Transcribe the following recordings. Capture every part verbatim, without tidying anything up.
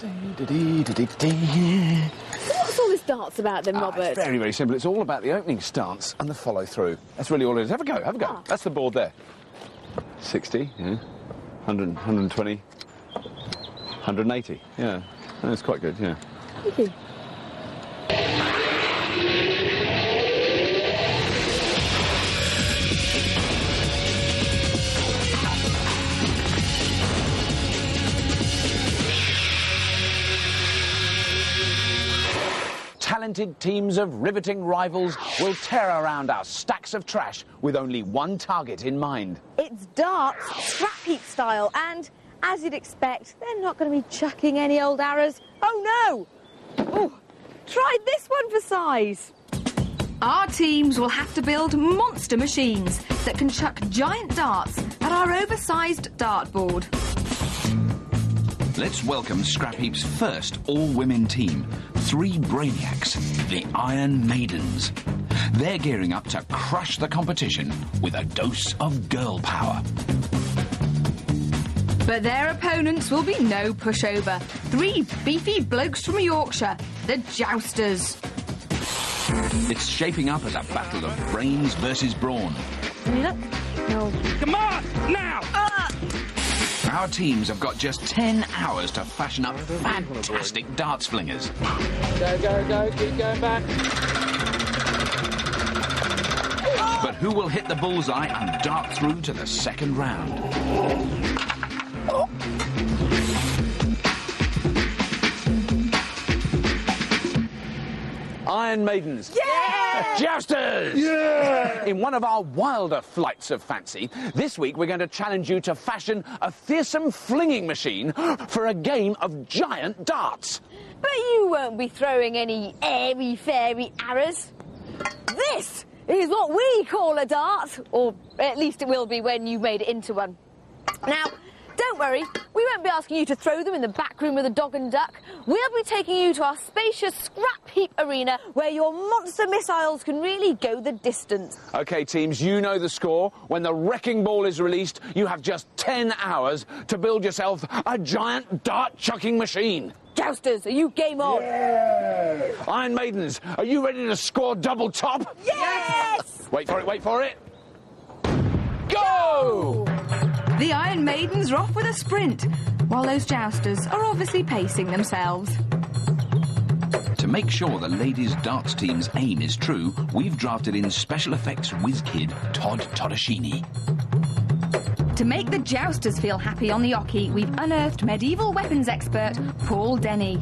What's all this dance about then, Ah, Robert? it's very, very simple. It's all about the opening stance and the follow-through. That's really all it is. Have a go, have a go. Ah. That's the board there. sixty, yeah. one hundred, one hundred twenty, one hundred eighty, yeah. That's quite good, yeah. Thank you. Talented teams of riveting rivals will tear around our stacks of trash with only one target in mind. It's darts, scrap heap style, and as you'd expect, they're not going to be chucking any old arrows. Oh no! Oh, try this one for size. Our teams will have to build monster machines that can chuck giant darts at our oversized dartboard. Let's welcome Scrap Heap's first all-women team, three brainiacs, the Iron Maidens. They're gearing up to crush the competition with a dose of girl power. But their opponents will be no pushover. Three beefy blokes from Yorkshire, the Jousters. It's shaping up as a battle of brains versus brawn. No. Come on, now! Our teams have got just ten hours to fashion up fantastic darts flingers. Go, go, go, keep going back. But who will hit the bullseye and dart through to the second round? Iron Maidens. Yeah! Jousters! Yeah! In one of our wilder flights of fancy, this week we're going to challenge you to fashion a fearsome flinging machine for a game of giant darts. But you won't be throwing any airy-fairy arrows. This is what we call a dart, or at least it will be when you've made it into one. Now, don't worry, we won't be asking you to throw them in the back room of the Dog and Duck. We'll be taking you to our spacious scrap heap arena where your monster missiles can really go the distance. OK, teams, you know the score. When the wrecking ball is released, you have just ten hours to build yourself a giant dart-chucking machine. Jousters, are you game on? Yeah! Iron Maidens, are you ready to score double top? Yes! Wait for it, wait for it. Go! The Iron Maidens are off with a sprint, while those Jousters are obviously pacing themselves. To make sure the ladies' darts team's aim is true, we've drafted in special effects whiz kid Todd Todashini. To make the Jousters feel happy on the Ocky, we've unearthed medieval weapons expert Paul Denny.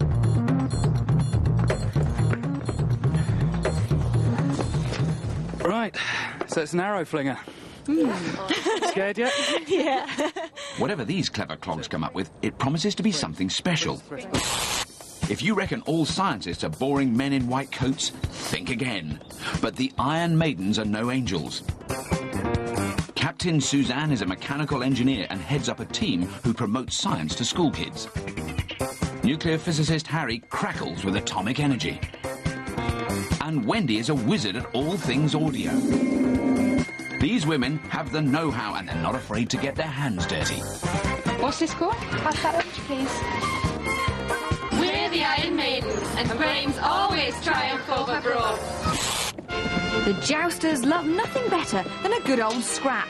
Right, so it's an arrow flinger. Mm. Scared yet? Yeah. Whatever these clever clogs come up with, it promises to be something special. If you reckon all scientists are boring men in white coats, think again. But the Iron Maidens are no angels. Captain Suzanne is a mechanical engineer and heads up a team who promotes science to school kids. Nuclear physicist Harry crackles with atomic energy. And Wendy is a wizard at all things audio. These women have the know-how and they're not afraid to get their hands dirty. What's this called? Pass that lunch, please. We're the Iron Maidens, and brains always triumph over brawn. The Jousters love nothing better than a good old scrap.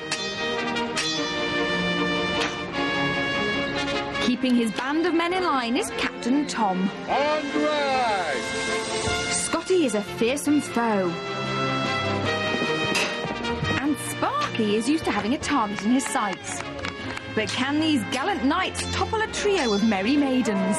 Keeping his band of men in line is Captain Tom. Andre! Scotty is a fearsome foe. And Sparky is used to having a target in his sights. But can these gallant knights topple a trio of merry maidens?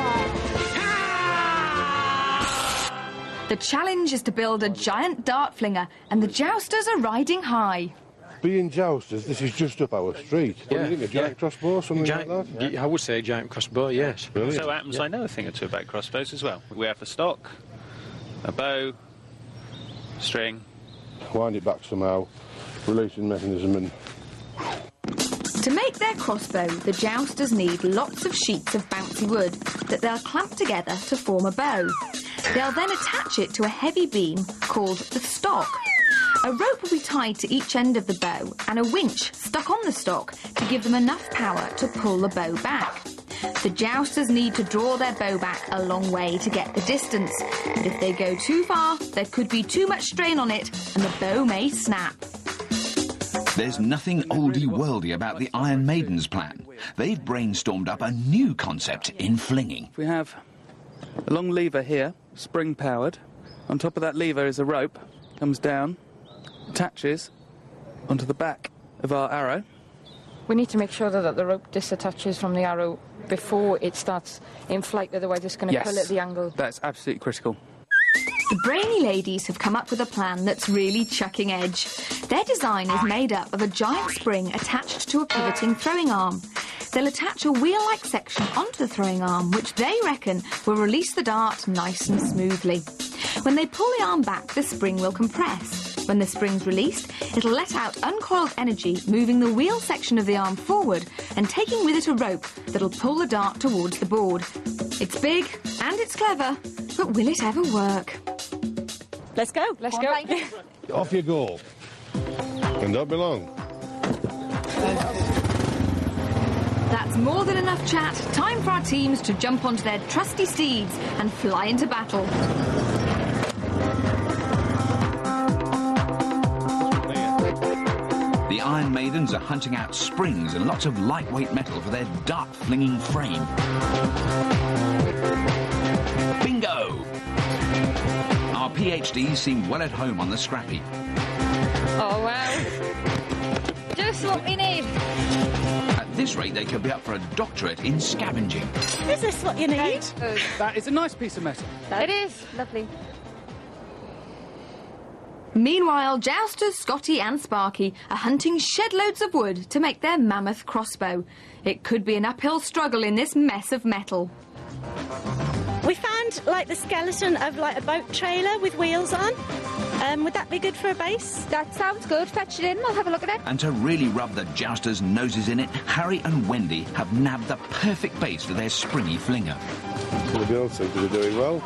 The challenge is to build a giant dart flinger, and the Jousters are riding high. Being Jousters, this is just up our street. What Yeah, do you think, a giant yeah. crossbow, something Giant- like that? yeah, I would say a giant crossbow, yes. Brilliant. So happens I know a thing or two about crossbows as well. We have a stock, a bow, string. Wind it back somehow, releasing mechanism and... To make their crossbow, the Jousters need lots of sheets of bouncy wood that they'll clamp together to form a bow. They'll then attach it to a heavy beam called the stock. A rope will be tied to each end of the bow and a winch stuck on the stock to give them enough power to pull the bow back. The jousters need to draw their bow back a long way to get the distance. But if they go too far, there could be too much strain on it and the bow may snap. There's nothing oldie-worldy about the Iron Maidens plan. They've brainstormed up a new concept in flinging. We have a long lever here, spring-powered. On top of that lever is a rope, comes down, attaches onto the back of our arrow. We need to make sure that the rope disattaches from the arrow before it starts in flight, otherwise it's going to Yes, pull at the angle. That's absolutely critical. The brainy ladies have come up with a plan that's really chucking edge. Their design is made up of a giant spring attached to a pivoting throwing arm. They'll attach a wheel-like section onto the throwing arm, which they reckon will release the dart nice and smoothly. When they pull the arm back, the spring will compress. When the spring's released, it'll let out uncoiled energy, moving the wheel section of the arm forward and taking with it a rope that'll pull the dart towards the board. It's big and it's clever, but will it ever work? Let's go. Let's Come go. on, thank you. Off you go. And don't be long. That's more than enough chat. Time for our teams to jump onto their trusty steeds and fly into battle. The Iron Maidens are hunting out springs and lots of lightweight metal for their dart-flinging frame. Bingo! Our PhDs seem well at home on the Scrappy. Oh, wow. Just what we need. At this rate, they could be up for a doctorate in scavenging. Is this what you need? That is a nice piece of metal. It is. Lovely. Meanwhile, Jousters, Scotty and Sparky are hunting shed loads of wood to make their mammoth crossbow. It could be an uphill struggle in this mess of metal. We found, like, the skeleton of, like, a boat trailer with wheels on. Um, would that be good for a base? That sounds good. Fetch it in. We'll have a look at it. And to really rub the jousters' noses in it, Harry and Wendy have nabbed the perfect base for their springy flinger. The girls seem to be doing well.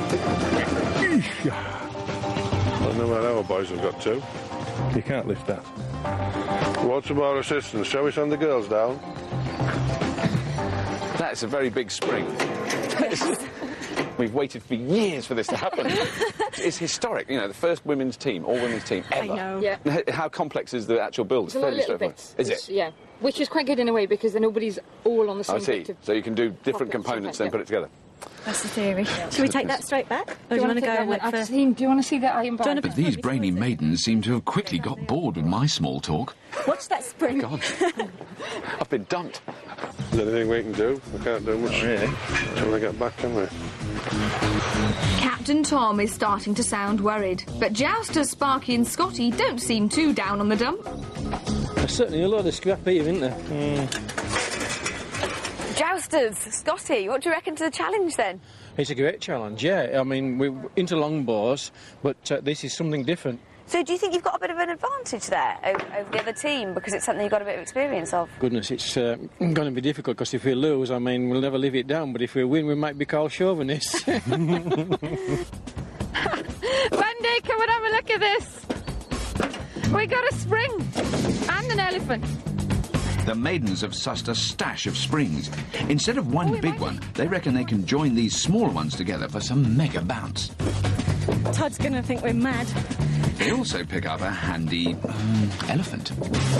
I don't know where our boys have got to. You can't lift that. Want some more assistance? Shall we send the girls down? That's a very big spring. We've waited for years for this to happen. It's historic, you know, the first women's team, all women's team ever. I know. Yeah. How complex is the actual build? It's, It's a fairly little straightforward. bit. Is It's- it? Yeah. Which is quite good in a way because then nobody's all on the same I see. bit of So you can do different pockets, components, okay, then yeah. put it together. That's the theory. Should we take that straight back? Or do you, wanna want to take go that and one? look for... I've seen- Do you want to see that iron bar? wanna- But these brainy maidens seem to have quickly got bored with my small talk. Watch that spring. God. I've been dumped. Is there anything we can do? We can't do much. Really? Till we get back, can we? Captain Tom is starting to sound worried, but Jousters, Sparky and Scotty don't seem too down on the dump. There's certainly a lot of scrap here, isn't there? Mm. Jousters, Scotty, what do you reckon to the challenge then? It's a great challenge, yeah. I mean, we're into longbows, but uh, this is something different. So do you think you've got a bit of an advantage there over, over the other team because it's something you've got a bit of experience of? Goodness, it's uh, going to be difficult because if we lose, I mean, we'll never live it down, but if we win, we might be called chauvinists. Wendy, come and have a look at this. We got a spring and an elephant. The maidens have sussed a stash of springs. Instead of one big one, they reckon they can join these smaller ones together for some mega bounce. Todd's going to think we're mad. They also pick up a handy um, elephant.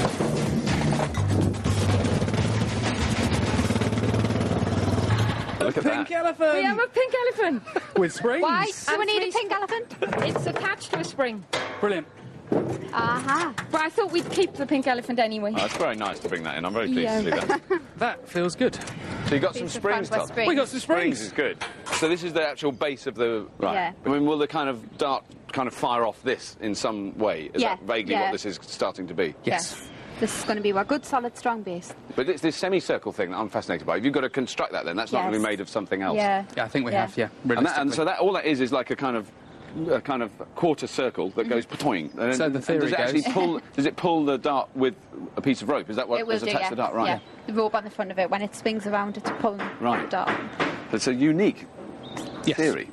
Look at Pink that. elephant! We have a pink elephant. With springs. Why Do we need a pink elephant? It's attached to a spring. Brilliant. Aha. But I thought we'd keep the pink elephant anyway. Oh, it's very nice to bring that in. I'm very pleased Yeah. to see that. That feels good. So you got some springs, Todd? We got some Springs springs. is good. So this is the actual base of the... Right. Yeah. I mean, will the kind of dart kind of fire off this in some way? Is Yeah, that vaguely yeah. what this is starting to be? Yes. This is going to be a good, solid, strong base. But it's this semicircle thing that I'm fascinated by. If you've got to construct that, then that's not Yes. going to be made of something else. Yeah. Yeah, I think we Yeah. have, yeah. And, that, and realistically. so that all that is is like a kind of a kind of quarter circle that goes patoing. And So the and theory does it actually goes- pull? Does it pull the dart with a piece of rope? Is that what It will is do, attached yeah. to the dart? Right. Yeah. The rope on the front of it, when it swings around, it's pulling Right. the dart. It's a unique Yes. theory.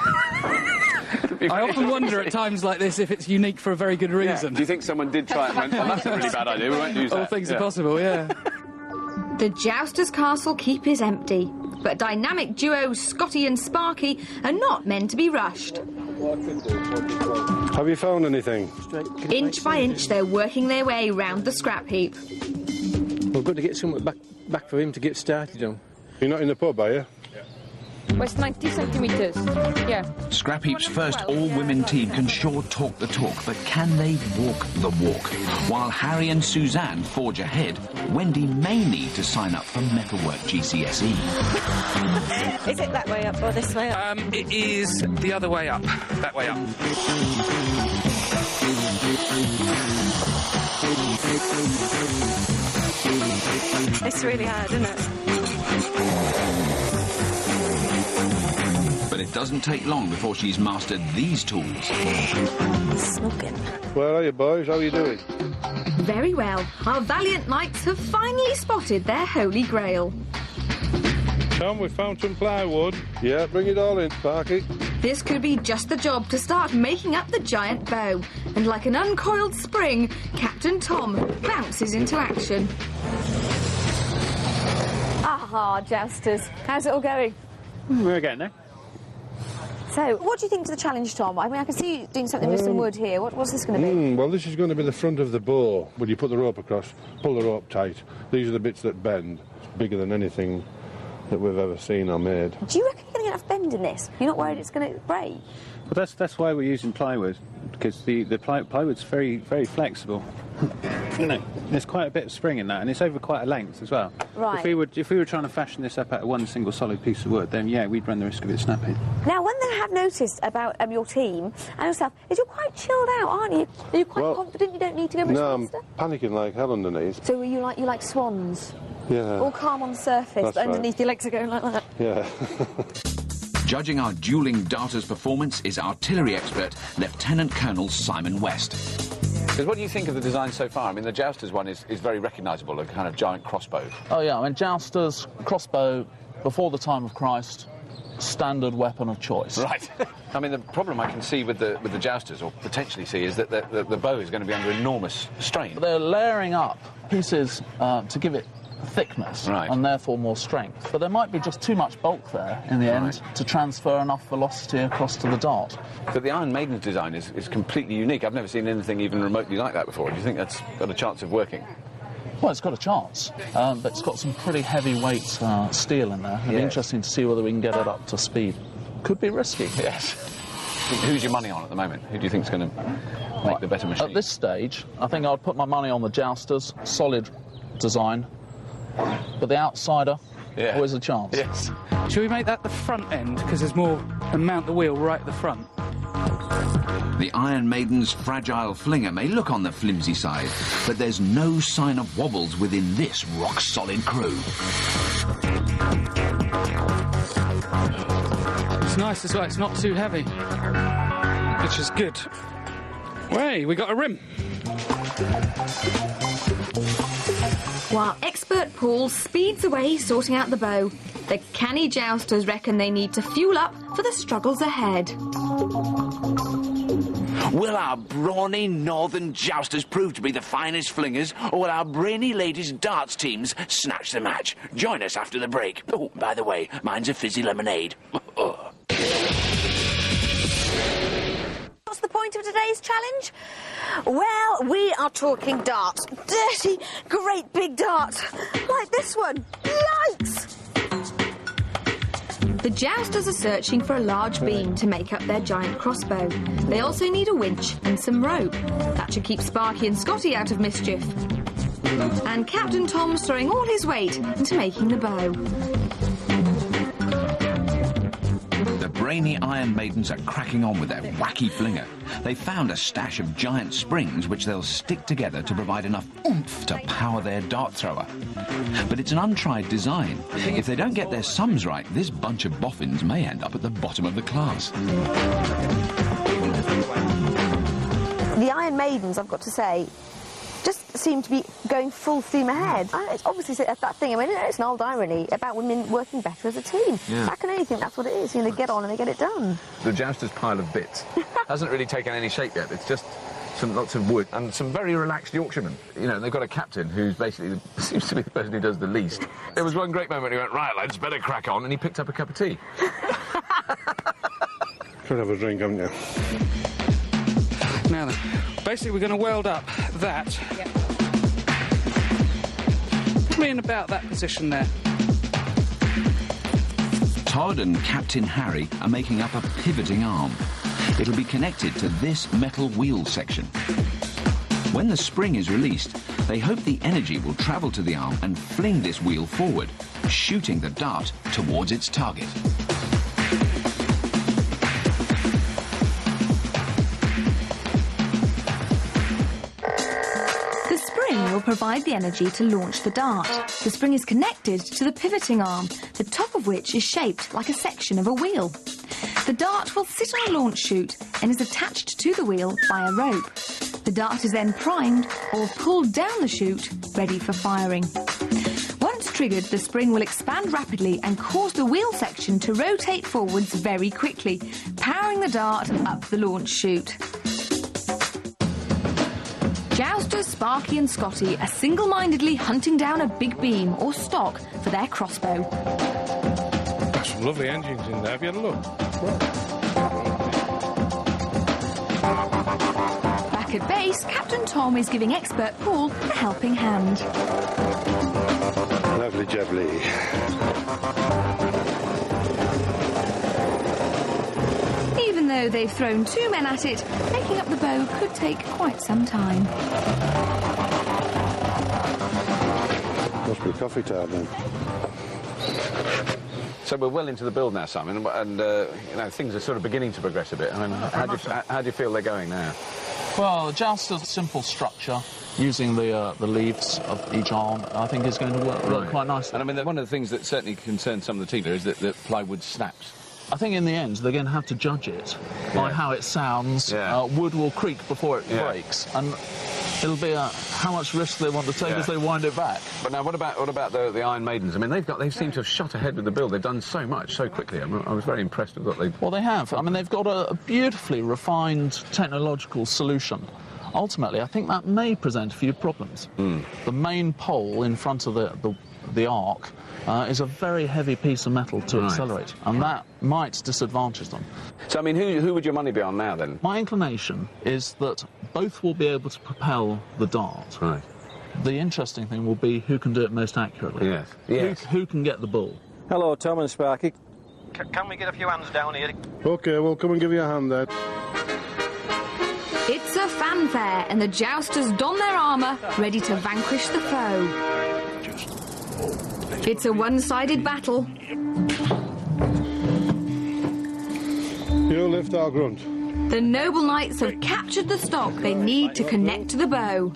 I often wonder at times like this if it's unique for a very good reason. Do you think someone did try it and went, oh, that's a really bad idea, we won't use that? All things Yeah. are possible, yeah. The Jousters' castle keep is empty, but dynamic duos Scotty and Sparky are not meant to be rushed. Have you found anything? Inch by inch, they're working their way round the scrap heap. We've got to get something back, back for him to get started on. You're not in the pub, are you? Well, it's ninety centimetres. Yeah. Scrap Heap's first all-women team can sure talk the talk, but can they walk the walk? While Harry and Suzanne forge ahead, Wendy may need to sign up for Metalwork G C S E. Is it that way up or this way up? Um, it is the other way up. That way up. It's really hard, isn't it? But it doesn't take long before she's mastered these tools. Smoking. Where are you, boys? How are you doing? Very well. Our valiant knights have finally spotted their holy grail. Tom, we found some plywood. Yeah, bring it all in, Sparky. This could be just the job to start making up the giant bow. And like an uncoiled spring, Captain Tom bounces into action. Aha, Jousters. How's it all going? We're getting there. So, what do you think to the challenge, Tom? I mean, I can see you doing something with some wood here. What, what's this going to be? Mm, well, this is going to be the front of the bow. When you put the rope across, pull the rope tight. These are the bits that bend. It's bigger than anything that we've ever seen or made. Do you reckon you're going to get enough bend in this? You're not worried it's going to break? Well, that's that's why we're using plywood, because the the ply, plywood's very very flexible. You know, there's quite a bit of spring in that, and it's over quite a length as well. Right. If we were if we were trying to fashion this up out of one single solid piece of wood, then yeah, we'd run the risk of it snapping. Now, one thing I have noticed about um, your team and yourself is you're quite chilled out, aren't you? Are you quite Well, confident you don't need to go much No, I'm faster? panicking like hell underneath. So are you like you like swans? Yeah. All calm on the surface, That's but right. underneath your legs are going like that. Yeah. Judging our dueling darters' performance is artillery expert Lieutenant Colonel Simon West. Because what do you think of the design so far? I mean, the Jousters one is, is very recognisable, a kind of giant crossbow. Oh, yeah, I mean, Jousters, crossbow, before the time of Christ, standard weapon of choice. Right. I mean, the problem I can see with the with the Jousters, or potentially see, is that the, the, the bow is going to be under enormous strain. They're layering up pieces uh, to give it thickness Right. and therefore more strength. But there might be just too much bulk there in the end Right. to transfer enough velocity across to the dart. But the Iron Maiden's design is, is completely unique. I've never seen anything even remotely like that before. Do you think that's got a chance of working? Well, it's got a chance, um, but it's got some pretty heavyweight uh, steel in there. It'll be Yes. interesting to see whether we can get it up to speed. Could be risky. Yes. Who's your money on at the moment? Who do you think's going to make Right. the better machine? At this stage, I think I'd put my money on the Jousters, solid design, but the outsider, Yeah. always a chance. Yes. Should we make that the front end, because there's more, and mount the wheel right at the front? The Iron Maiden's fragile flinger may look on the flimsy side, but there's no sign of wobbles within this rock-solid crew. It's nice as well, it's not too heavy, which is good. Hey, we got a rim. While expert Paul speeds away sorting out the bow, the canny Jousters reckon they need to fuel up for the struggles ahead. Will our brawny northern jousters prove to be the finest flingers, or will our brainy ladies' darts teams snatch the match? Join us after the break. Oh, by the way, mine's a fizzy lemonade. What's the point of today's challenge? Well, we are talking darts. Dirty, great big darts. Like this one. Yikes! The Jousters are searching for a large beam to make up their giant crossbow. They also need a winch and some rope. That should keep Sparky and Scotty out of mischief. And Captain Tom's throwing all his weight into making the bow. The brainy Iron Maidens are cracking on with their wacky flinger. They found a stash of giant springs which they'll stick together to provide enough oomph to power their dart thrower. But it's an untried design. If they don't get their sums right, this bunch of boffins may end up at the bottom of the class. The Iron Maidens, I've got to say, just seem to be going full steam ahead. Uh, It's obviously that that thing, I mean, it's an old irony about women working better as a team. Yeah. I can only think that's what it is. You know, they get on and they get it done. The Jousters pile of bits hasn't really taken any shape yet. It's just some lots of wood, and some very relaxed Yorkshiremen. You know, they've got a captain who's basically seems to be the person who does the least. There was one great moment. He went, right, lads, better crack on, and he picked up a cup of tea. Should have a drink, haven't you? Now then, basically we're going to weld up that. Yeah. Put me in about that position there. Todd and Captain Harry are making up a pivoting arm. It'll be connected to this metal wheel section. When the spring is released, they hope the energy will travel to the arm and fling this wheel forward, shooting the dart towards its target. The spring will provide the energy to launch the dart. The spring is connected to the pivoting arm, the top of which is shaped like a section of a wheel. The dart will sit on a launch chute and is attached to the wheel by a rope. The dart is then primed or pulled down the chute, ready for firing. Once triggered, the spring will expand rapidly and cause the wheel section to rotate forwards very quickly, powering the dart up the launch chute. Jousters Sparky and Scotty are single-mindedly hunting down a big beam or stock for their crossbow. Some lovely engines in there. Have you had a look? Back at base, Captain Tom is giving expert Paul a helping hand. Lovely jubbly. Even though they've thrown two men at it, making up the bow could take quite some time. Must be coffee time then. So we're well into the build now, Simon, and uh, you know, things are sort of beginning to progress a bit. I mean, how do you, how do you feel they're going now? Well, the Jouster's simple structure, using the uh, the leaves of each arm, I think is going to work, work Right. quite nicely. And I mean, one of the things that certainly concerns some of the team is that the plywood snaps. I think in the end they're going to have to judge it by Yeah. how it sounds. Yeah. Uh, wood will creak before it Yeah. breaks, and it'll be a, how much risk they want to take Yeah. as they wind it back. But now, what about what about the, the Iron Maidens? I mean, they've got they seem to have shot ahead with the build. They've done so much so quickly. I, mean, I was very impressed with what they. Well, they have. I mean, they've got a, a beautifully refined technological solution. Ultimately, I think that may present a few problems. Mm. The main pole in front of the the, the arc uh, is a very heavy piece of metal to Right. accelerate, and that might disadvantage them. So, I mean, who who would your money be on now then? My inclination is that both will be able to propel the dart. Right. The interesting thing will be who can do it most accurately. Yes. Yes. Who, who can get the bull? Hello, Tom and Sparky. C can we get a few hands down here? OK, we'll come and give you a hand then. It's a fanfare, and the jousters don their armour, ready to vanquish the foe. It's a one-sided battle. You lift our grunt. The noble knights have captured the stock they need to connect to the bow.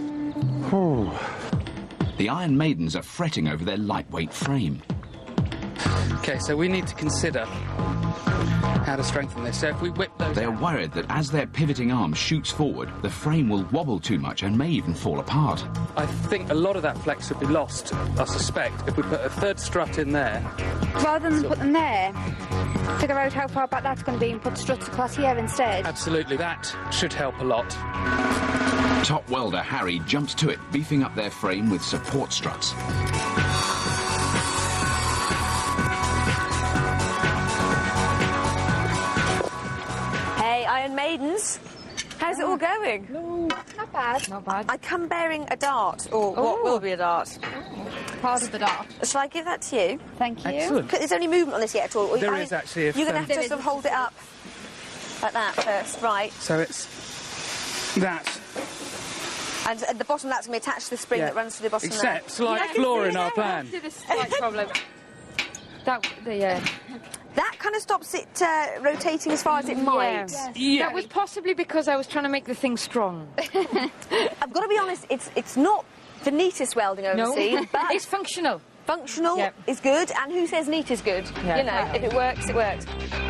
The Iron Maidens are fretting over their lightweight frame. OK, so we need to consider how to strengthen this. So if we whip those... They're worried that as their pivoting arm shoots forward, the frame will wobble too much and may even fall apart. I think a lot of that flex would be lost, I suspect, if we put a third strut in there. Rather than put them there, figure out how far back that's going to be and put struts across here instead. Absolutely, that should help a lot. Top welder Harry jumps to it, beefing up their frame with support struts. Hey, Iron Maidens. How's it all going? No, not bad. Not bad. I come bearing a dart, or what Oh. will be a dart. Part of the dart. Shall I give that to you? Thank you. Excellent. There's only movement on this yet at all. Or There I- is actually, if, You're going to um, have to sort of hold it up like that first, right? So it's that. And at the bottom, that's going to be attached to the spring Yeah. that runs through the bottom Except there. slight Yeah, I can flaw see in it our now. plan. Did a slight problem. That, the, yeah. That kind of stops it uh, rotating as far as it might. Yeah. Yeah. That was possibly because I was trying to make the thing strong. I've got to be honest, it's it's not the neatest welding I've No, ever seen, but it's functional. functional Yep. is good, and who says neat is good? Yeah. You know, if it works, it works.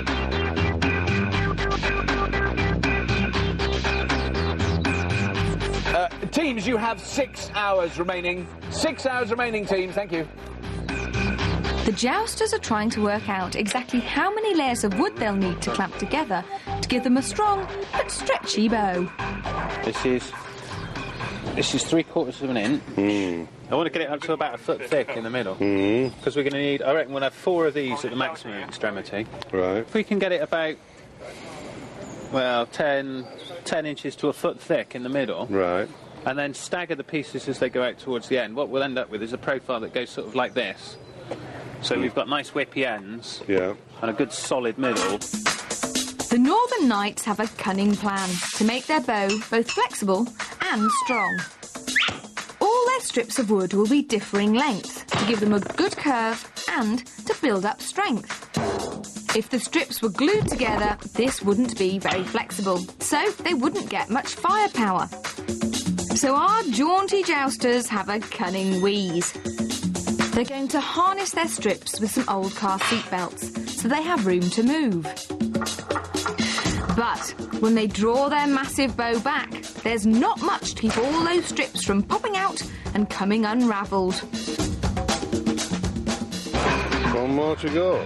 Uh, teams, you have six hours remaining. Six hours remaining, team. Thank you. The jousters are trying to work out exactly how many layers of wood they'll need to clamp together to give them a strong but stretchy bow. This is this is three quarters of an inch. Mm. I want to get it up to about a foot thick in the middle. Because we're going to need, I reckon we'll have four of these at the maximum extremity. Right. If we can get it about, well, ten, ten inches to a foot thick in the middle. Right. And then stagger the pieces as they go out towards the end. What we'll end up with is a profile that goes sort of like this. So we've got nice whippy ends. Yeah. And a good solid middle. The Northern Knights have a cunning plan to make their bow both flexible and strong. All their strips of wood will be differing length to give them a good curve and to build up strength. If the strips were glued together, this wouldn't be very flexible, so they wouldn't get much firepower. So our jaunty jousters have a cunning wheeze. They're going to harness their strips with some old car seatbelts so they have room to move. But when they draw their massive bow back, there's not much to keep all those strips from popping out and coming unravelled. One more to go.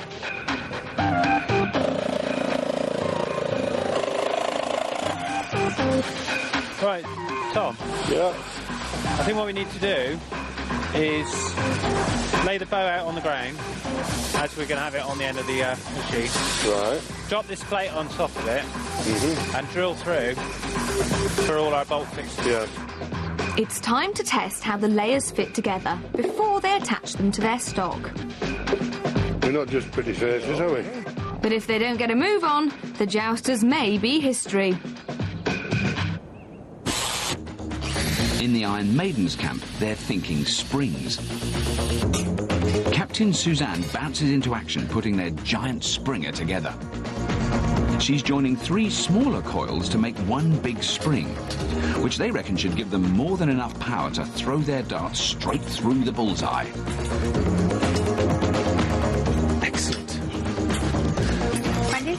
Right, Tom. Yeah. I think what we need to do is lay the bow out on the ground as we're going to have it on the end of the uh, machine. Right. Drop this plate on top of it Mm-hmm. and drill through for all our bolt fixtures. Yeah. It's time to test how the layers fit together before they attach them to their stock. We're not just pretty faces, are we? But if they don't get a move on, the jousters may be history. In the Iron Maiden's camp, they're thinking springs. Captain Suzanne bounces into action, putting their giant springer together. She's joining three smaller coils to make one big spring, which they reckon should give them more than enough power to throw their darts straight through the bullseye. Excellent. Wendy?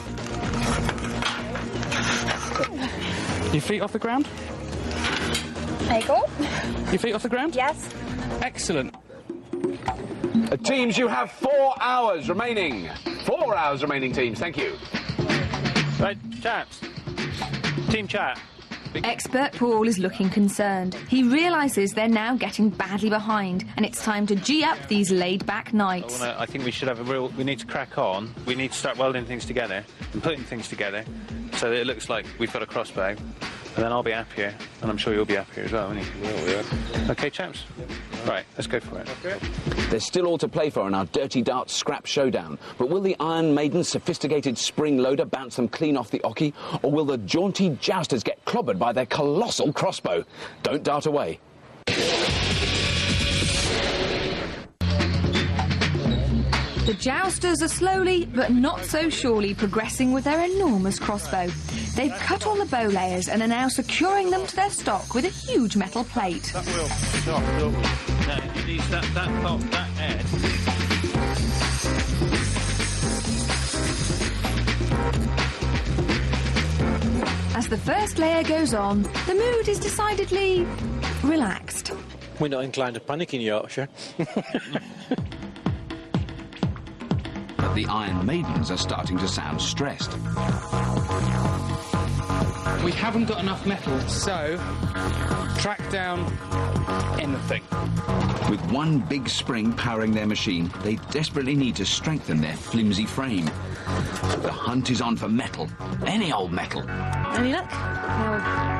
Your feet off the ground? There you go. Your feet off the ground? Yes. Excellent. Uh, teams, you have four hours remaining. Four hours remaining, teams. Thank you. Right, chaps. Team chat. Expert Paul is looking concerned. He realises they're now getting badly behind, and it's time to G up these laid-back I, nights. wanna, I think we should have a real... We need to crack on. We need to start welding things together and putting things together so that it looks like we've got a crossbow. And then I'll be happier, and I'm sure you'll be happier as well, won't you? Oh, yeah. OK, chaps? Right, let's go for it. Okay. There's still all to play for in our Dirty Dart Scrap Showdown, but will the Iron Maiden's sophisticated spring loader bounce them clean off the ocky, or will the jaunty jousters get clobbered by their colossal crossbow? Don't dart away. The jousters are slowly, but not so surely, progressing with their enormous crossbow. They've cut all the bow layers and are now securing them to their stock with a huge metal plate. That will stop, will No, it needs that, that top, that edge. As the first layer goes on, the mood is decidedly relaxed. We're not inclined to panic in Yorkshire. But the Iron Maidens are starting to sound stressed. We haven't got enough metal, so track down anything. With one big spring powering their machine, they desperately need to strengthen their flimsy frame. The hunt is on for metal. Any old metal. Any luck? No.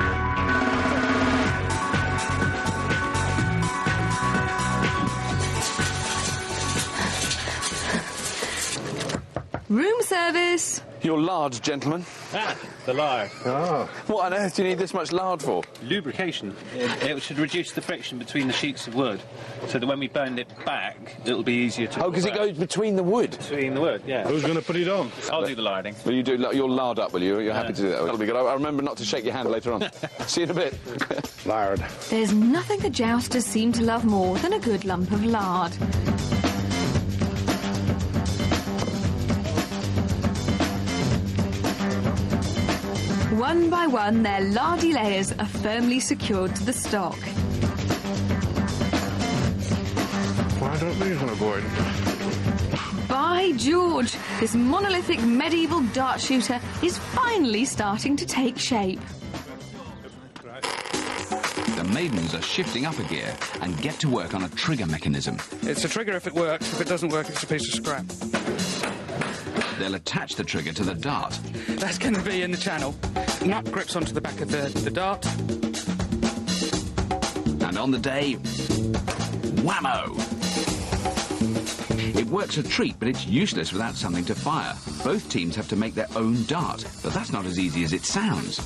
Room service. Your lard, gentlemen. Ah, the lard. Ah. What on earth do you need this much lard for? Lubrication. It, it should reduce the friction between the sheets of wood, so that when we burn it back, it'll be easier to... Oh, because it goes between the wood? Between the wood, yeah. Who's going to put it on? I'll do the larding. Will you do your lard up, will you? You're happy Yeah. to do that? That'll be good. I'll remember not to shake your hand later on. See you in a bit. Lard. There's nothing the jousters seem to love more than a good lump of lard. One by one, their lardy layers are firmly secured to the stock. Why don't these want to go in? By George, this monolithic medieval dart shooter is finally starting to take shape. maidens are shifting up a gear and get to work on a trigger mechanism. It's a trigger if it works. If it doesn't work, it's a piece of scrap. They'll attach the trigger to the dart. That's going to be in the channel. Nut grips onto the back of the, the dart. And on the day, whammo! It works a treat, but it's useless without something to fire. Both teams have to make their own dart, but that's not as easy as it sounds.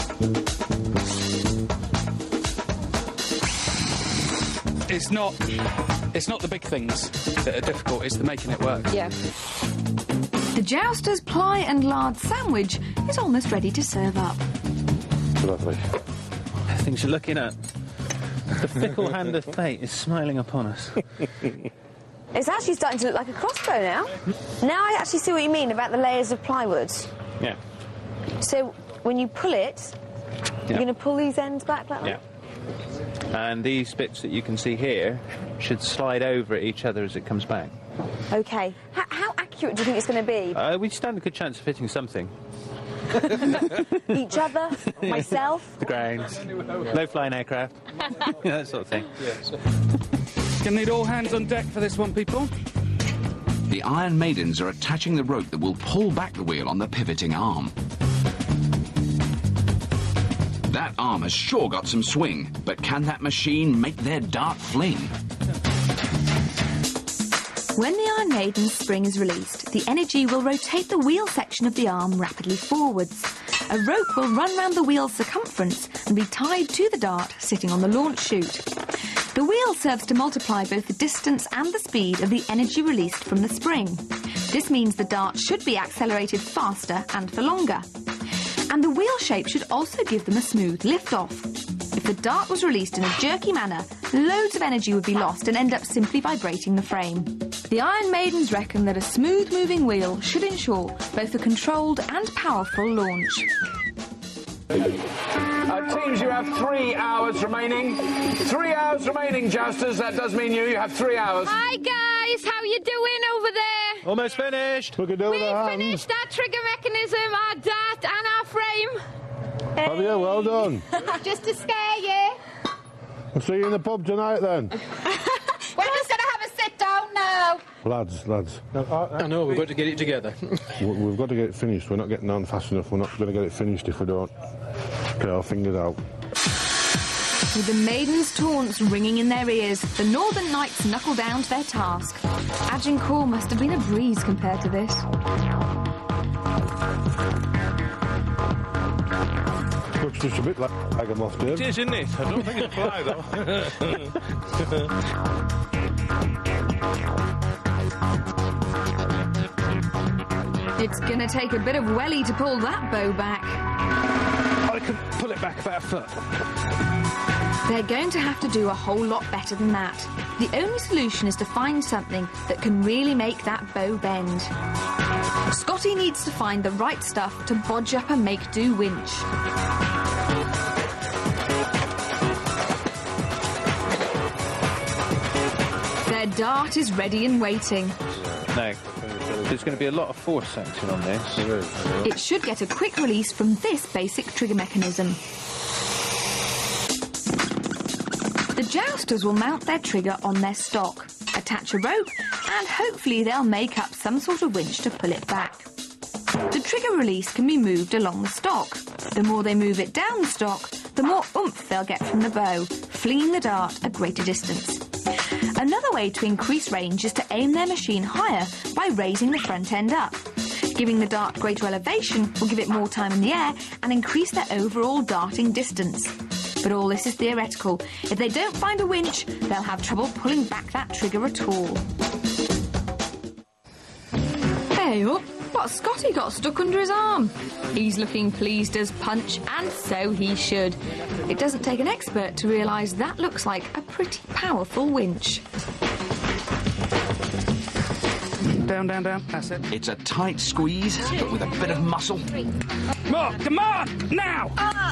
It's not... It's not the big things that are difficult, it's the making it work. Yeah. The Jouster's pie and lard sandwich is almost ready to serve up. Lovely. Things you're looking at. The fickle hand of fate is smiling upon us. It's actually starting to look like a crossbow now. Now I actually see what you mean about the layers of plywood. Yeah. So when you pull it, Yeah. you're going to pull these ends back like that? Yeah. And these bits that you can see here should slide over at each other as it comes back. OK. H how accurate do you think it's going to be? Uh, we stand a good chance of hitting something. Each other? Myself? The ground. Low-flying aircraft. That sort of thing. Gonna need all hands on deck for this one, people. The Iron Maidens are attaching the rope that will pull back the wheel on the pivoting arm. That arm has sure got some swing, but can that machine make their dart fling? When the Iron Maiden's spring is released, the energy will rotate the wheel section of the arm rapidly forwards. A rope will run round the wheel's circumference and be tied to the dart sitting on the launch chute. The wheel serves to multiply both the distance and the speed of the energy released from the spring. This means the dart should be accelerated faster and for longer. And the wheel shape should also give them a smooth lift-off. If the dart was released in a jerky manner, loads of energy would be lost and end up simply vibrating the frame. The Iron Maidens reckon that a smooth-moving wheel should ensure both a controlled and powerful launch. Uh, teams, you have three hours remaining. Three hours remaining, Jousters. That does mean you. You have three hours. Hi guys, how you doing over there? Almost finished. We can do We've with our finished hands. our trigger mechanism, our dart and our frame. Have you? Well done. Just to scare you. I'll see you in the pub tonight then. We're just going to have a sit down now. Lads, lads. I know, we've got to get it together. we- We've got to get it finished. We're not getting on fast enough. We're not going to get it finished if we don't. Okay, I'll fingers out. With the maidens' taunts ringing in their ears, the Northern Knights knuckle down to their task. Agincourt must have been a breeze compared to this. Looks just a bit like Agamoth, Dave. It is, isn't it? I don't think it'll fly, though. It's gonna take a bit of welly to pull that bow back. I can pull it back about a foot. They're going to have to do a whole lot better than that. The only solution is to find something that can really make that bow bend. Scotty needs to find the right stuff to bodge up a make-do winch. Their dart is ready and waiting. No. There's going to be a lot of force action on this. It should get a quick release from this basic trigger mechanism. The Jousters will mount their trigger on their stock, attach a rope, and hopefully they'll make up some sort of winch to pull it back. The trigger release can be moved along the stock. The more they move it down the stock, the more oomph they'll get from the bow, flinging the dart a greater distance. Another way to increase range is to aim their machine higher by raising the front end up. Giving the dart greater elevation will give it more time in the air and increase their overall darting distance. But all this is theoretical. If they don't find a winch, they'll have trouble pulling back that trigger at all. Hey up, what's Scotty got stuck under his arm? He's looking pleased as punch, and so he should. It doesn't take an expert to realise that looks like a pretty powerful winch. Down, down, down. That's it. It's a tight squeeze, but with a bit of muscle. Come on, come on, now!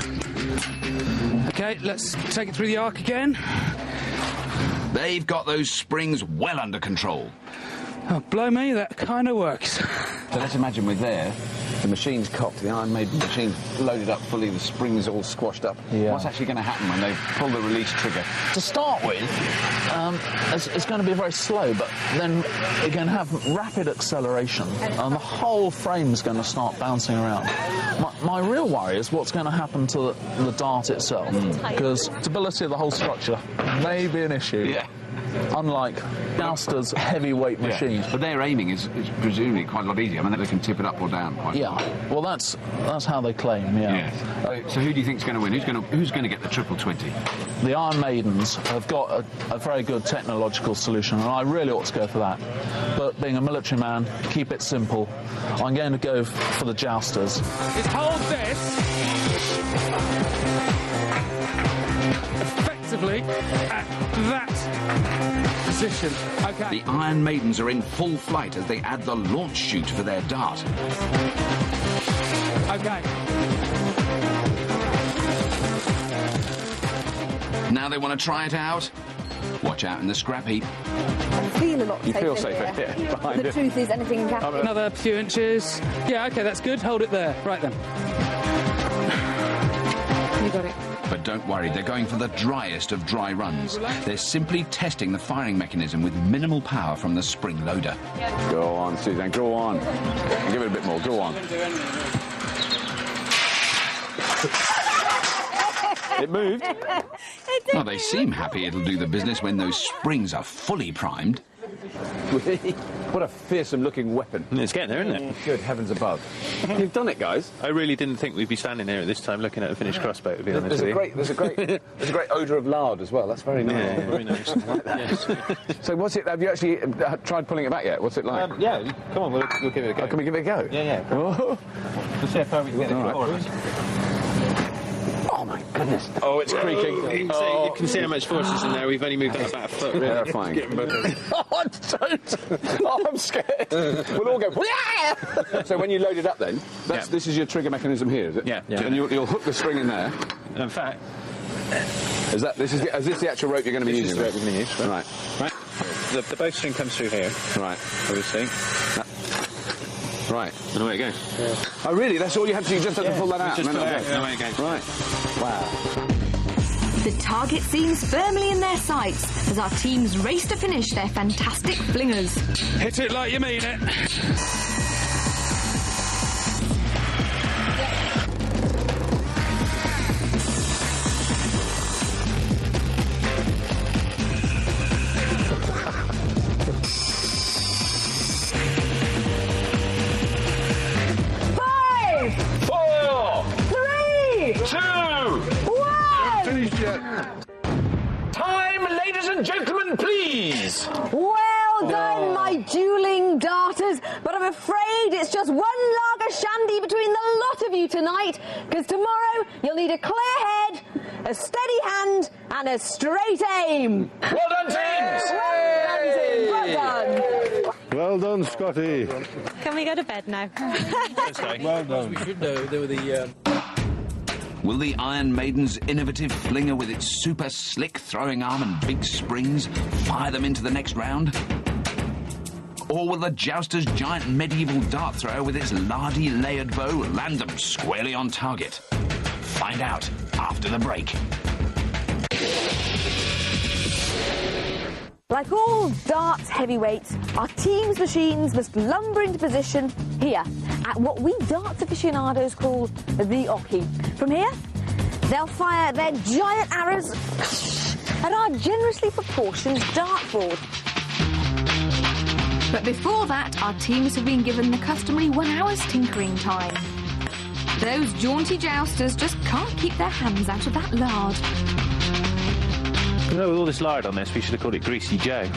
Okay, let's take it through the arc again. They've got those springs well under control. Oh, blow me, that kind of works. So let's imagine we're there, the machine's cocked, the Iron Maiden machine's loaded up fully, the springs all squashed up. Yeah. What's actually going to happen when they pull the release trigger? To start with, um, it's, it's going to be very slow, but then you're going to have rapid acceleration, and the whole frame's going to start bouncing around. My, my real worry is what's going to happen to the, the dart itself, because stability of the whole structure may be an issue. Yeah. Unlike Jouster's heavyweight machines. Yeah. But their aiming is, is presumably quite a lot easier. I mean, they can tip it up or down quite Yeah, well. well, that's that's how they claim, yeah. Yes. So, so who do you think's going to win? Who's going to who's going to get the triple twenty? The Iron Maidens have got a, a very good technological solution, and I really ought to go for that. But being a military man, keep it simple. I'm going to go f- for the Jousters. Just hold this effectively at that position. Okay. The Iron Maidens are in full flight as they add the launch chute for their dart. Okay. Now they want to try it out. Watch out in the scrap heap. I feel a lot You safer feel safer here. here, But behind the it. truth is, anything can happen. Another few inches. Yeah, okay, that's good. Hold it there. Right then. You got it. But don't worry, they're going for the driest of dry runs. They're simply testing the firing mechanism with minimal power from the spring loader. Go on, Suzanne, go on. Give it a bit more, go on. It moved. Well, they seem happy it'll do the business when those springs are fully primed. What a fearsome-looking weapon. It's getting there, isn't it? Good heavens above. You've done it, guys. I really didn't think we'd be standing here at this time looking at a finished crossbow, to be honest There's with a you. great, there's a great, there's a great odour of lard as well. That's very nice. Yeah, very nice. I like that. Yes. So what's it? Have you actually uh, tried pulling it back yet? What's it like? Um, yeah, come on, we'll, we'll give it a go. Oh, can we give it a go? Yeah, yeah. Oh, We'll see how far we can get it before us. oh my goodness. Oh, it's creaking. Oh. You, can see, you can see how much force is in there. We've only moved that about a foot, really. Terrifying. Oh, don't. Oh, I'm scared. We'll all go. So when you load it up, then that's Yeah. this is your trigger mechanism here, is it? Yeah, yeah. And you'll, you'll hook the string in there. In fact, Is that this is the, is this the actual rope you're going to be this is using? the rope we're going to use. Right. Right. Right. The, the bowstring comes through here, Right. obviously. Right. And away it goes. Oh, really? That's all you had to do? You just had to pull that out? Just and pull then it it'll out, go? and away it goes. Right. Wow. The target seems firmly in their sights as our teams race to finish their fantastic flingers. Hit it like you mean it. Five, Four, three, two, one. Finished yet? time, ladies and gentlemen, please. Well done, my dueling darters. But I'm afraid it's just one lager shandy between the lot of you tonight, because tomorrow you'll need a clear head, a steady hand, and a straight aim. Well done, teams. Well done, team. Well done. Well done, Scotty. Can we go to bed now? Well done. We should know they were the. Um... Will the Iron Maiden's innovative flinger with its super slick throwing arm and big springs fire them into the next round? Or will the Jouster's giant medieval dart thrower with its lardy layered bow land them squarely on target? Find out after the break. Like all darts heavyweights, our team's machines must lumber into position here at what we darts aficionados call the Oki. From here, they'll fire their giant arrows at our generously proportioned dartboard. But before that, our teams have been given the customary one hour's tinkering time. Those jaunty jousters just can't keep their hands out of that lard. You know, with all this lard on this, we should have called it Greasy Joe.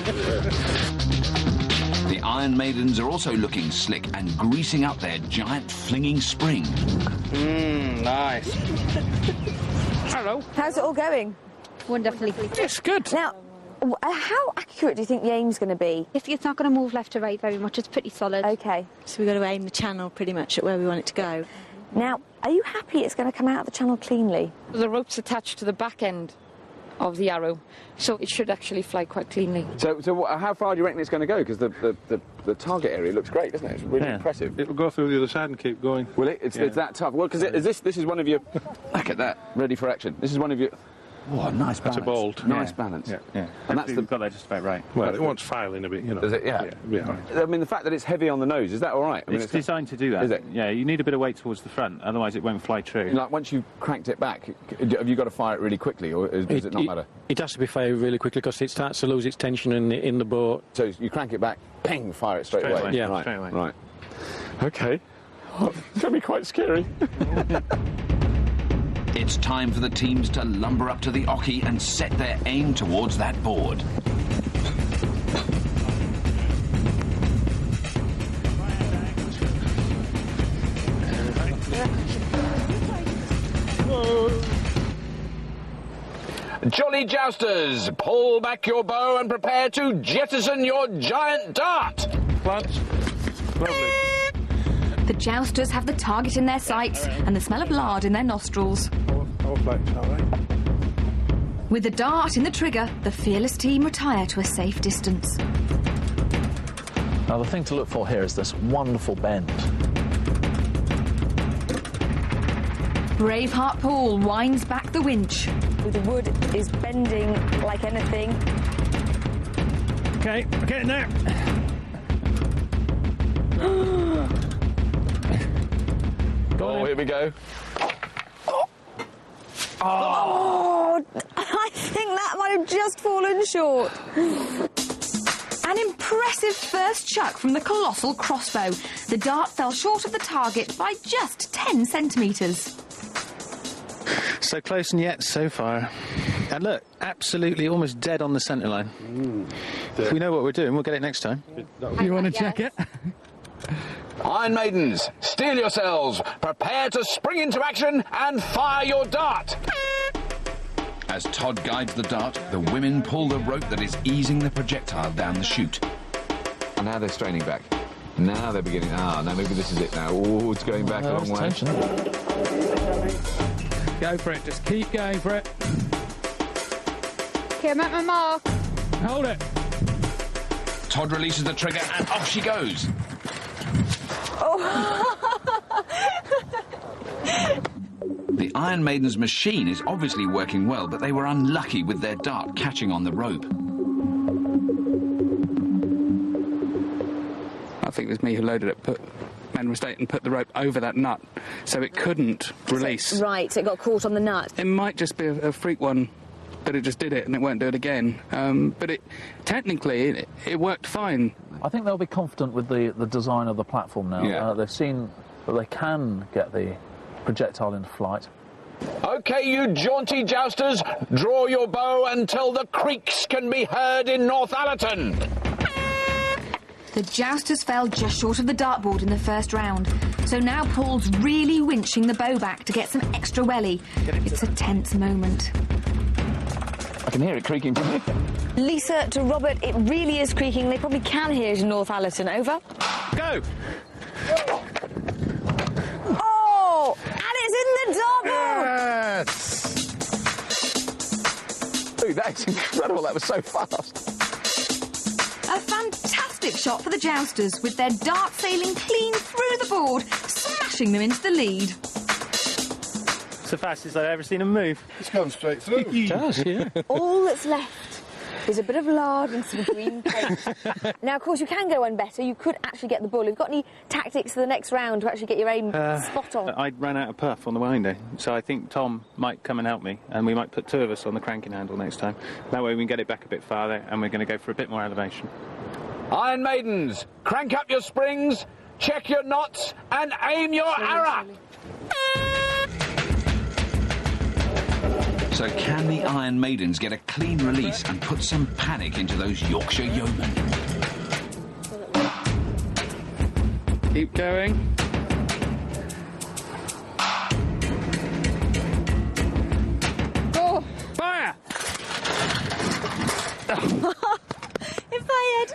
The Iron Maidens are also looking slick and greasing up their giant flinging spring. Mmm, nice. Hello. How's it all going? Wonderfully. Yes, good. Now, w- uh, how accurate do you think the aim's going to be? If it's not going to move left to right very much, it's pretty solid. Okay. So we've got to aim the channel pretty much at where we want it to go. Now, are you happy it's going to come out of the channel cleanly? The rope's attached to the back end, of the arrow, so it should actually fly quite cleanly. So, so what, how far do you reckon it's going to go? Because the, the, the, the target area looks great, doesn't it? It's really Yeah. impressive. It'll go through the other side and keep going. Will it? It's, Yeah. it's that tough. Well, because is this this is one of your. Look at that, ready for action. This is one of your. Oh, nice balance. That's a bolt. Nice Yeah. balance. Yeah, yeah. And that's the. You've got that just about right. Well, it wants filing a bit, you know. Does it? Yeah. Yeah, it'll be all right. I mean, the fact that it's heavy on the nose, is that all right? I mean, It's designed to do that. Is it? Yeah, you need a bit of weight towards the front, otherwise it won't fly true. Like, once you've cranked it back, have you got to fire it really quickly, or is, does it not matter? It has to be fired really quickly because it starts to lose its tension in the, in the bow. So you crank it back, ping, fire it straight, Straight away. away. Yeah. Right. Straight away. Right. Okay. It's going to be quite scary. It's time for the teams to lumber up to the oche and set their aim towards that board. Jolly jousters, pull back your bow and prepare to jettison your giant dart. Plants. Lovely. The jousters have the target in their sights and the smell of lard in their nostrils. All flags, all right. With the dart in the trigger, the fearless team retire to a safe distance. Now, the thing to look for here is this wonderful bend. Braveheart Paul winds back the winch. The wood is bending like anything. Okay, I'm getting there. Oh, here we go. Oh, I think that might have just fallen short. An impressive first chuck from the colossal crossbow. The dart fell short of the target by just ten centimetres. So close and yet so far. And look, absolutely almost dead on the centre line. If we know what we're doing, we'll get it next time. You want to check it? Iron Maidens, steel yourselves, prepare to spring into action and fire your dart. As Todd guides the dart, the women pull the rope that is easing the projectile down the chute. And now they're straining back. Now they're beginning. Ah, now maybe this is it now. Oh, it's going back a long way. Go for it. Just keep going for it. Okay, I'm at my mark. Hold it. Todd releases the trigger and off she goes. The Iron Maiden's machine is obviously working well, but they were unlucky with their dart catching on the rope. I think it was me who loaded it, put, made a mistake and put the rope over that nut, so it couldn't release. Right, it got caught on the nut. It might just be a, a freak one that it just did it and it won't do it again. Um, but it technically, it, it worked fine. I think they'll be confident with the, the design of the platform now. Yeah. Uh, they've seen that they can get the projectile into flight. OK, you jaunty jousters, draw your bow until the creaks can be heard in Northallerton. The jousters fell just short of the dartboard in the first round, so now Paul's really winching the bow back to get some extra welly. It's a tense moment. I can hear it creaking from here. Lisa to Robert, it really is creaking. They probably can hear it in Northallerton. Over. Go! Oh! And it's in the dartboard! Yes! Dude, that is incredible. That was so fast. A fantastic shot for the jousters, with their dart sailing clean through the board, smashing them into the lead. It's the fastest I've ever seen them move. It's gone straight through. It does, yeah. All that's left is a bit of lard and some green paint. Now, of course, you can go one better. You could actually get the bull. Have you got any tactics for the next round to actually get your aim Uh, spot on? I ran out of puff on the winder, so I think Tom might come and help me, and we might put two of us on the cranking handle next time. That way we can get it back a bit farther, and we're going to go for a bit more elevation. Iron Maidens, crank up your springs, check your knots, and aim your arrow. So can the Iron Maidens get a clean release and put some panic into those Yorkshire yeomen? Keep going. Go! Fire! It fired.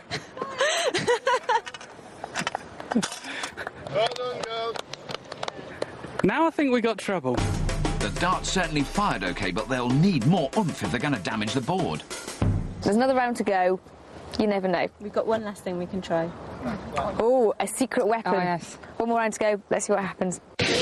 Well done, girls. Now I think we got trouble. The darts certainly fired OK, but they'll need more oomph if they're going to damage the board. There's another round to go. You never know. We've got one last thing we can try. Oh, a secret weapon. Oh, yes. One more round to go. Let's see what happens.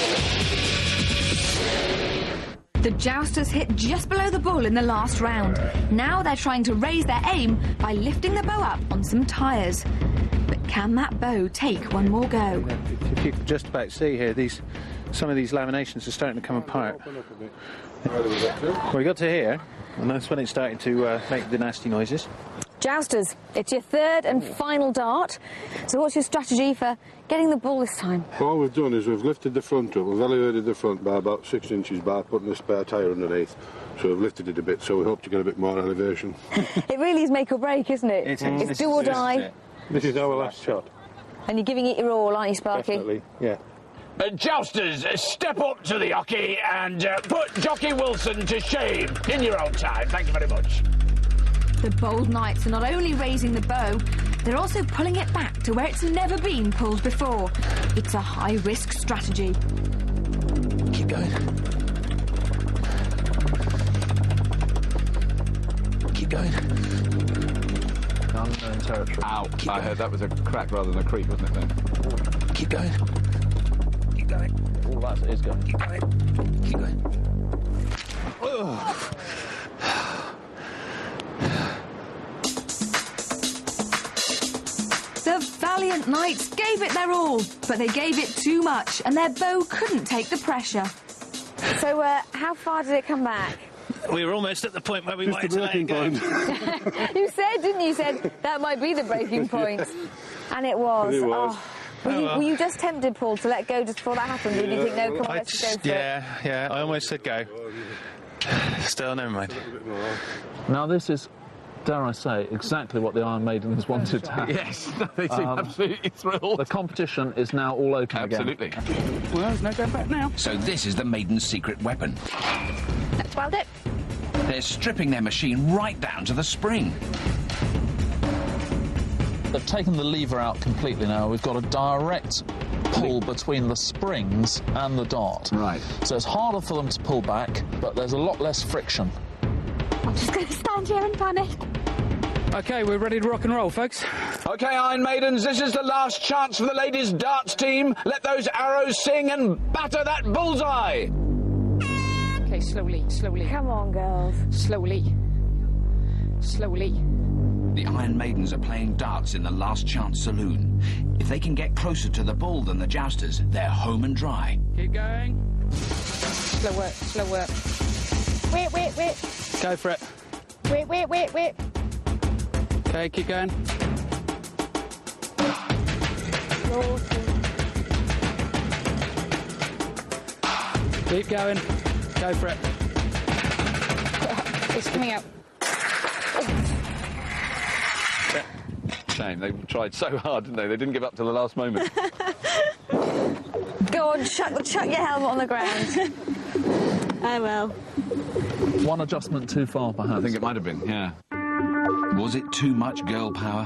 The jousters hit just below the bull in the last round. Now they're trying to raise their aim by lifting the bow up on some tyres. But can that bow take one more go? If you can just about see here, these some of these laminations are starting to come apart. We got to here, and that's when it's starting to uh, make the nasty noises. Jousters, it's your third and final dart. So what's your strategy for getting the ball this time? All we've done is we've lifted the front up. We've elevated the front by about six inches by putting a spare tyre underneath. So we've lifted it a bit, so we hope to get a bit more elevation. It really is make or break, isn't it? It it's is. do or die. This is our last shot. And you're giving it your all, aren't you, Sparky? Definitely, yeah. Uh, jousters, uh, step up to the hockey and uh, put Jockey Wilson to shame in your own time. Thank you very much. The bold knights are not only raising the bow, they're also pulling it back to where it's never been pulled before. It's a high-risk strategy. Keep going. Keep going. Unknown territory. Ow. I heard that was a crack rather than a creak, wasn't it, then? Keep going. Keep going. Oh, that is going. Keep going. Keep going. Ugh. The valiant knights gave it their all, but they gave it too much, and their bow couldn't take the pressure. So, uh, how far did it come back? We were almost at the point where we Just wanted the to let it go. You said, didn't you? You said that might be the breaking point. And it was. And it was. Oh. Were, Oh, you, well. were you just tempted, Paul, to let go just before that happened? Or did you think, no, come on, I let's just go for yeah, yeah, I almost said go. Still, never mind. Now this is, dare I say, exactly what the Iron Maidens wanted to have. Yes, they seem Um, absolutely thrilled. The competition is now all open Absolutely. again. Well, there's no going back now. So this is the Maiden's secret weapon. That's well done. They're stripping their machine right down to the spring. They've taken the lever out completely now. We've got a direct pull between the springs and the dart. Right. So it's harder for them to pull back, but there's a lot less friction. I'm just going to stand here and panic. OK, we're ready to rock and roll, folks. OK, Iron Maidens, this is the last chance for the ladies' darts team. Let those arrows sing and batter that bullseye. OK, slowly, slowly. Come on, girls. Slowly. Slowly. The Iron Maidens are playing darts in the Last Chance Saloon. If they can get closer to the bull than the jousters, they're home and dry. Keep going. Slower, slower. Wait, wait, wait. Go for it. Wait, wait, wait, wait. OK, keep going. Keep going. Go for it. It's coming out. Shame, they tried so hard, didn't they? They didn't give up till the last moment. Go on, chuck, chuck your helmet on the ground. Oh, well. One adjustment too far, perhaps. I think it might have been, yeah. Was it too much girl power?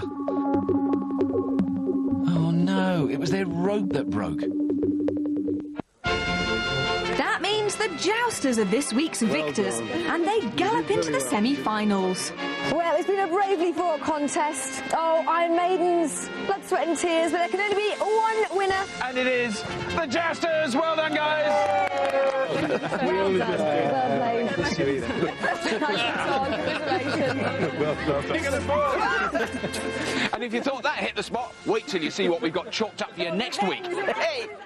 Oh no, it was their rope that broke. That means the jousters are this week's victors, and they gallop into the semi-finals. Well, it's been a bravely fought contest. Oh, Iron Maidens, blood, sweat and tears, but there can only be one winner. And it is the jousters. Well done, guys. Well done. Well played. Nice on. Congratulations. And if you thought that hit the spot, wait till you see what we've got chalked up for you next week. Hey!